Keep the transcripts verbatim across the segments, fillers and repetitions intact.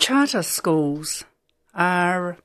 charter schools are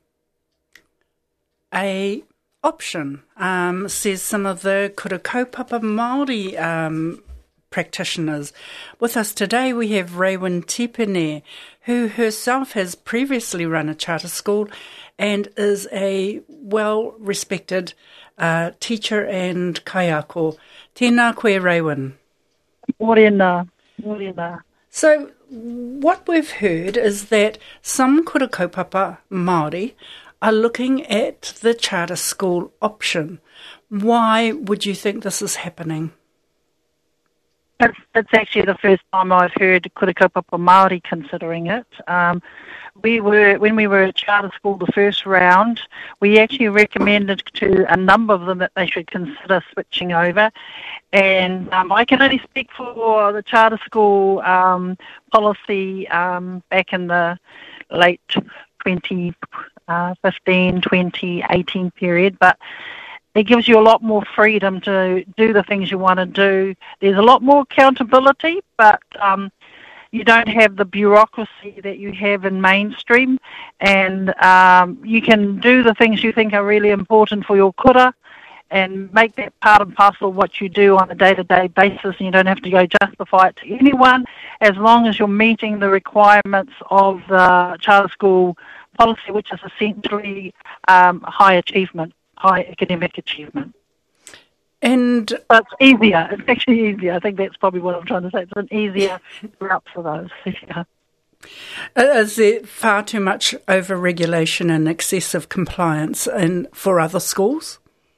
a option, um, says some of the kura kaupapa Māori um, practitioners. With us today we have Raewyn Tipene, who herself has previously run a charter school and is a well-respected uh, teacher and kaiako. Tēnā koe, Raewyn. Morena, morena. So what we've heard is that some kura kaupapa Māori are looking at the charter school option. Why would you think this is happening? It's, it's actually the first time I've heard kura kaupapa Māori considering it. Um, we were when we were at charter school the first round, we actually recommended to a number of them that they should consider switching over. And um, I can only speak for the charter school um, policy um, back in the late twenty fifteen, twenty eighteen period, but it gives you a lot more freedom to do the things you want to do. There's a lot more accountability, but um, you don't have the bureaucracy that you have in mainstream, and um, you can do the things you think are really important for your kura and make that part and parcel of what you do on a day-to-day basis, and you don't have to go justify it to anyone, as long as you're meeting the requirements of the charter school policy, which is essentially um, high achievement, high academic achievement. And so it's easier. It's actually easier. I think that's probably what I'm trying to say. It's an easier route for those. Yeah. Is there far too much over-regulation and excessive compliance in, for other schools?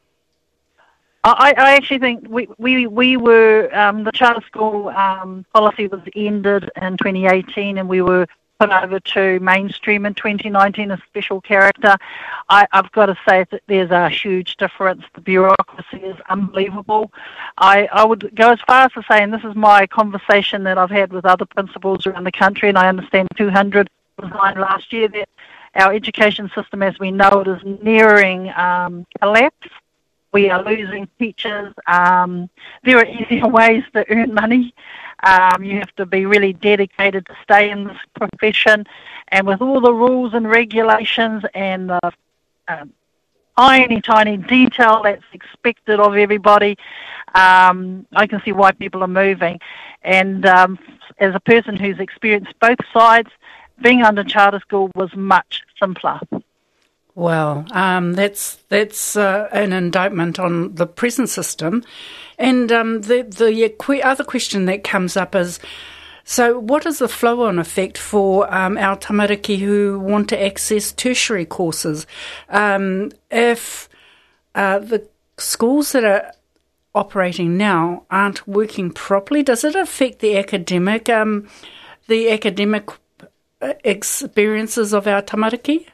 I, I actually think we we, we were, um, the charter school um, policy was ended in twenty eighteen, and we were put over to mainstream in twenty nineteen, a special character. I, I've got to say that there's a huge difference. The bureaucracy is unbelievable. I, I would go as far as to say, and this is my conversation that I've had with other principals around the country, and I understand two hundred resigned last year, that our education system as we know it is nearing um, collapse. We are losing teachers. Um, there are easier ways to earn money. Um, you have to be really dedicated to stay in this profession. And with all the rules and regulations and the um, tiny, tiny detail that's expected of everybody, um, I can see why people are moving. And um, as a person who's experienced both sides, being under charter school was much simpler. Well, um, that's that's uh, an indictment on the present system. And um, the, the que- other question that comes up is, so what is the flow-on effect for um, our tamariki who want to access tertiary courses? Um, if uh, the schools that are operating now aren't working properly, does it affect the academic, um, the academic experiences of our tamariki?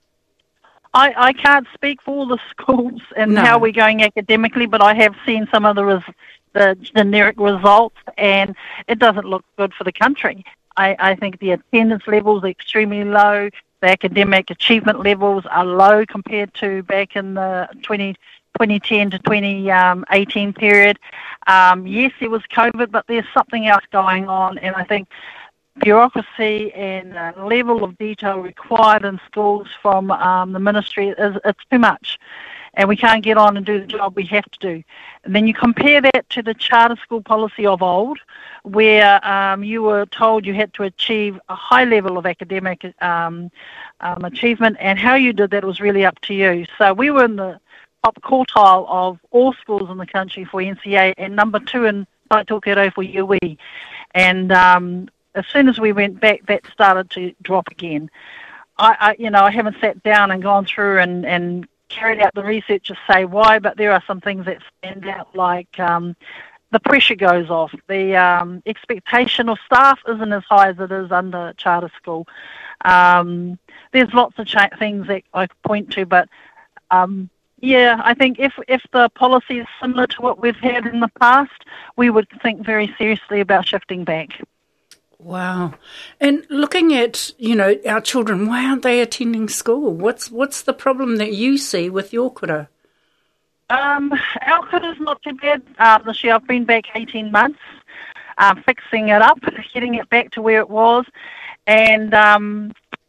I, I can't speak for all the schools and no. how we're going academically, but I have seen some of the, res, the generic results, and it doesn't look good for the country. I, I think the attendance levels are extremely low. The academic achievement levels are low compared to back in the twenty, twenty ten to twenty eighteen period. Um, yes, there was COVID, but there's something else going on, and I think bureaucracy and uh, level of detail required in schools from um, the ministry is it's too much, and we can't get on and do the job we have to do. And then you compare that to the charter school policy of old, where um, you were told you had to achieve a high level of academic um, um, achievement, and how you did that was really up to you. So we were in the top quartile of all schools in the country for N C A, and number two in Taitokerau for U E. And um, as soon as we went back, that started to drop again. I, I you know, I haven't sat down and gone through and, and carried out the research to say why, but there are some things that stand out, like um, the pressure goes off. The um, expectation of staff isn't as high as it is under charter school. Um, there's lots of cha- things that I could point to, but um, yeah, I think if if the policy is similar to what we've had in the past, we would think very seriously about shifting back. Wow. And looking at, you know, our children, why aren't they attending school? What's what's the problem that you see with your kura? Um, our kura's not too bad uh, this year. I've been back eighteen months, uh, fixing it up, getting it back to where it was. And um,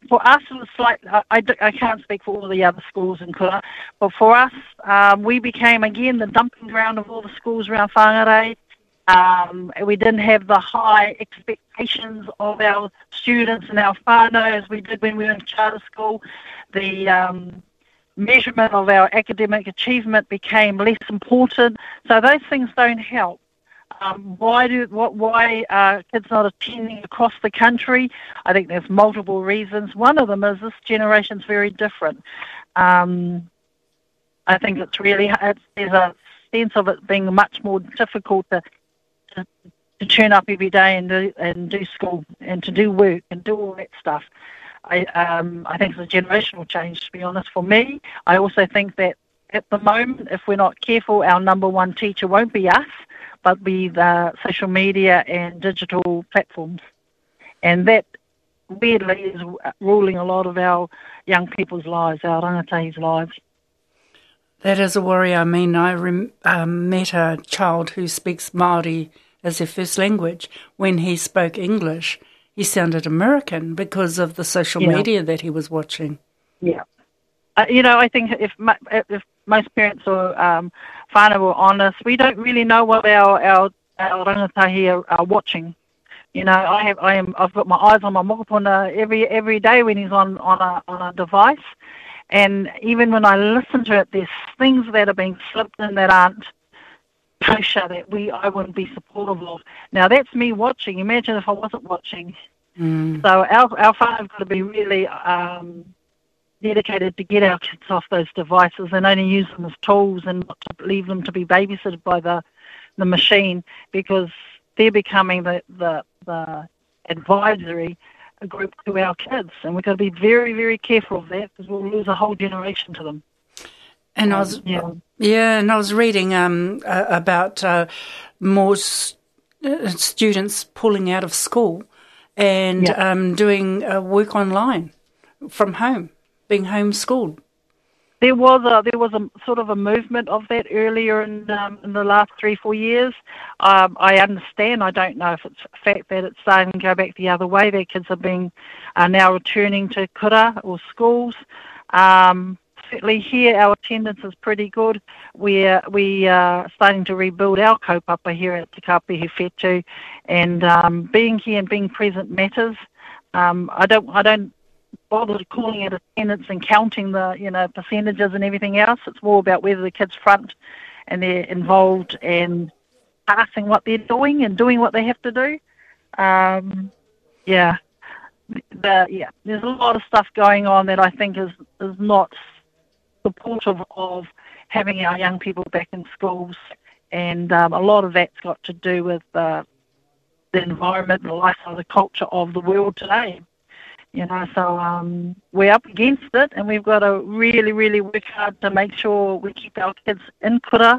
for us, it was slightly, I, I, I can't speak for all the other schools in Kura, but for us, um, we became, again, the dumping ground of all the schools around Whangarei. Um, we didn't have the high expectations of our students and our whānau as we did when we were in charter school. The um, measurement of our academic achievement became less important, so those things don't help. Um, why do what? Why are kids not attending across the country? I think there's multiple reasons. One of them is this generation's very different. Um, I think it's really it's, there's a sense of it being much more difficult to, to to turn up every day and do and do school and to do work and do all that stuff. I um, I think it's a generational change, to be honest. For me, I also think that at the moment, if we're not careful, our number one teacher won't be us, but be the social media and digital platforms. And that, weirdly, is ruling a lot of our young people's lives, our rangatahi's lives. That is a worry. I mean, I rem- um, met a child who speaks Māori as their first language. When he spoke English, he sounded American because of the social yeah. media that he was watching. Yeah. Uh, you know, I think if if most parents or um, whānau were honest, we don't really know what our our, our rangatahi are, are watching. You know, I have I am I've got my eyes on my mokopuna every every day when he's on on a on a device, and even when I listen to it, there's things that are being slipped in that aren't kosher that we I wouldn't be supportive of. Now that's me watching. Imagine if I wasn't watching. Mm. So our our whānau have got to be really um, dedicated to get our kids off those devices and only use them as tools and not to leave them to be babysitted by the the machine, because they're becoming the the, the advisory group to our kids, and we've got to be very very careful of that because we'll lose a whole generation to them. And um, I was yeah. yeah, and I was reading um, uh, about uh, more st- students pulling out of school and yeah. um, doing uh, work online from home, being homeschooled. There was a there was a sort of a movement of that earlier in um, in the last three four years. Um, I understand. I don't know if it's a fact that it's starting to go back the other way. Their kids are being are now returning to kura or schools. Um, certainly here, our attendance is pretty good. We're we are starting to rebuild our kaupapa here at Te Kapihi Whetū, and um, being here and being present matters. Um, I don't I don't. bother calling it attendance and counting the, you know, percentages and everything else. It's more about whether the kids front and they're involved and passing what they're doing and doing what they have to do. Um, yeah, the, yeah. There's a lot of stuff going on that I think is is not supportive of having our young people back in schools, and um, a lot of that's got to do with uh, the environment, the lifestyle, the culture of the world today. You know, so um, we're up against it, and we've got to really, really work hard to make sure we keep our kids in kura,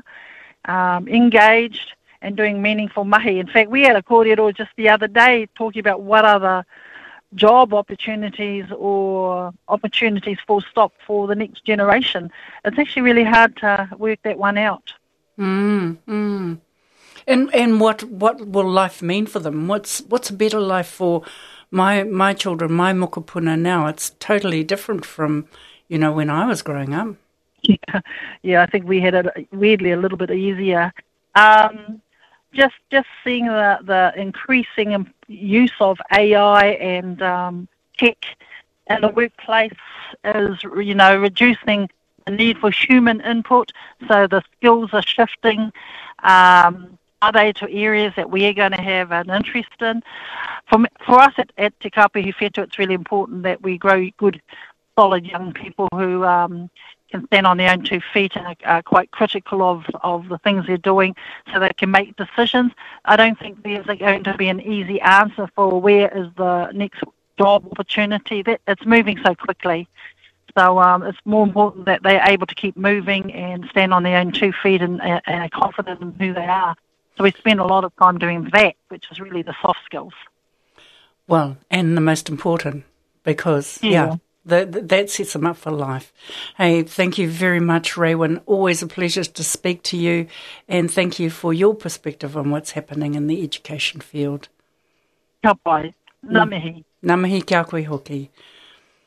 um, engaged, and doing meaningful mahi. In fact, we had a kōrero just the other day talking about what are the job opportunities or opportunities full stop for the next generation. It's actually really hard to work that one out. Mm, mm. And and what what will life mean for them? What's what's a better life for My my children, my mokopuna now? It's totally different from, you know, when I was growing up. Yeah, yeah. I think we had it weirdly a little bit easier. Um, just just seeing the, the increasing use of A I and um, tech in the workplace is, you know, reducing the need for human input. So the skills are shifting. Um, Are they to areas that we're going to have an interest in? For, for us at, at Te Kapihi Whetū, it's really important that we grow good, solid young people who um, can stand on their own two feet and are, are quite critical of, of the things they're doing so they can make decisions. I don't think there's going to be an easy answer for where is the next job opportunity. That it's moving so quickly. So um, it's more important that they're able to keep moving and stand on their own two feet and, and are confident in who they are. So we spend a lot of time doing that, which is really the soft skills. Well, and the most important, because, yeah, yeah the, the, that sets them up for life. Hey, thank you very much, Raewyn. Always a pleasure to speak to you, and thank you for your perspective on what's happening in the education field. Ka pai. Ngā mihi. Ngā mihi kia koe hoki.